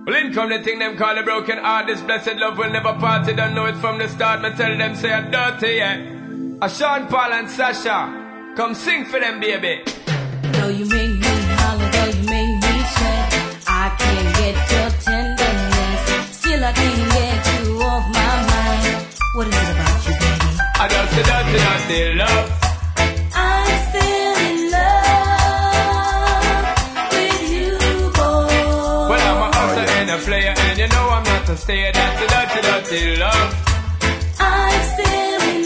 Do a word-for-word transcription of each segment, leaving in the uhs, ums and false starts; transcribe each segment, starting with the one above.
Well, in come the thing them call a broken heart. This blessed love will never part. You don't know it from the start. Me tell them say I'm dirty, yeah. A Sean Paul and Sasha, come sing for them, baby. Though you make me holler, though you make me sweat, I can't get your tenderness. Still I can't get you off my mind. What is it about you, baby? I just a dirty, dirty love. I'm still in love with you, boy. Well, I'm a hustler and a player, and you know I'm not a stayer. That's a dirty, dirty love. I'm still in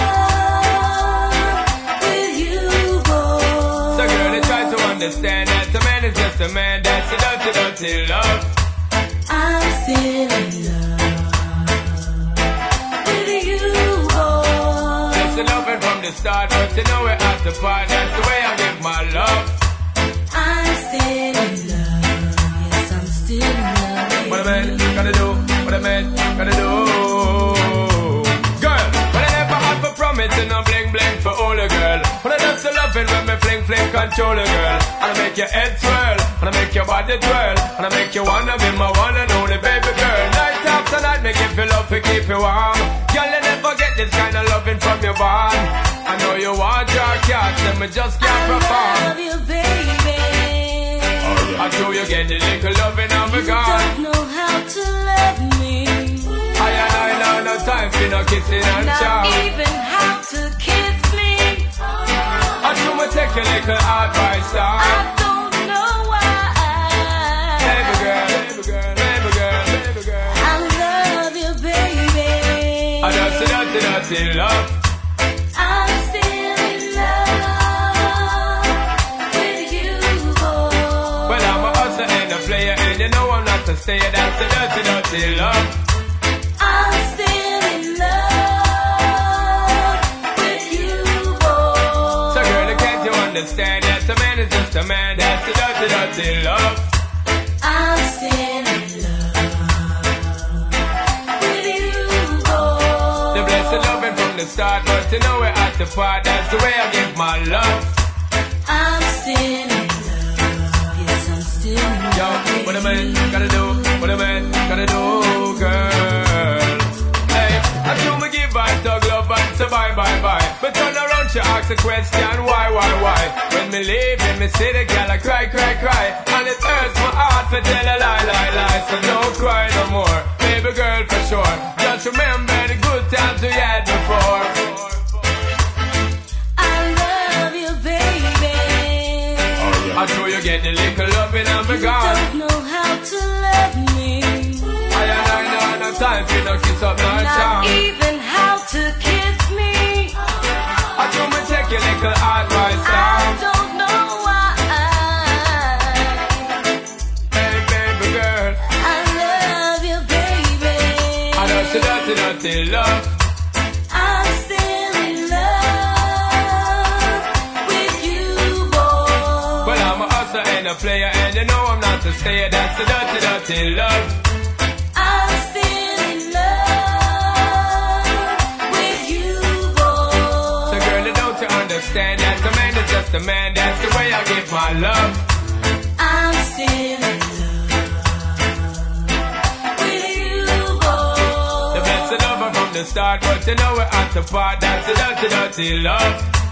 love with you, boy. So girl, they try to understand that a man is just a man. That's a dirty, dirty love. I'm still in love with you, boy. That's the loving from the start, but you know we're at the part. That's the way I give my love. I'm still in love. Yes, I'm still in love. What a man gotta do, what a man gotta do. Girl, when I never had for promising, I'm bling bling for all a girl. When I love so loving, when me fling fling control a girl. And I make your head swirl, and I make your body twirl, and I make you wanna be my one and only baby girl. Night after night, make you feel love to keep you warm. Girl, you never get this kind of loving from your bond. I know you want your cat, and me just can't perform. I love you, baby. I know you get the little loving of a You God. don't know how to love me. I and I know no time for no kissing and Not chow. even how to kiss me. I do me take a little advice down. I don't know why. Baby girl, baby girl, baby girl, baby girl. I love you, baby. I just a dirty, dirty love. I'm still in love with you, boy. Well, I'm a hustler and a player, and you know I'm not a stayer. That's a dirty, dirty love. I'm still in love with you, boy. So girl, can't you understand that a man is just a man? That's a dirty, dirty love. I'm still in love with you, boy. The blessed loving from the start, but you know we're at the part. That's the way I give my love. I'm still in love. Yes, I'm still in love. Yo, what a man gotta do, what a man gotta do, girl. Hey, I do me give her dog love and say bye, bye, bye. But turn around, she ask a question, why, why, why? When me leave in me see the girl, I cry, cry, cry. And it hurts my heart to tell a lie, lie, lie. So don't cry no more, baby girl, for sure. Just remember the good times we had before. I love you, baby. I know you get the little loving and me You gone. don't know how to love me. I and I know no time for no kiss up, no Not charm. even how to kiss me. I do me take your little advice I down. don't know why. Hey, baby girl. I love you, baby. I know she dirty, dirty love. I'm still in love with you, boy. Well, I'm a hustler and a player, and you know I'm not a stayer. That's the dirty, dirty love. I'm still in love with you, boy. So girl, don't you understand that a man is just a man? That's the way I give my love. I'm still in love with you, boy. The blessed lover from the start, but you know we're at the part. That's the dirty, dirty love.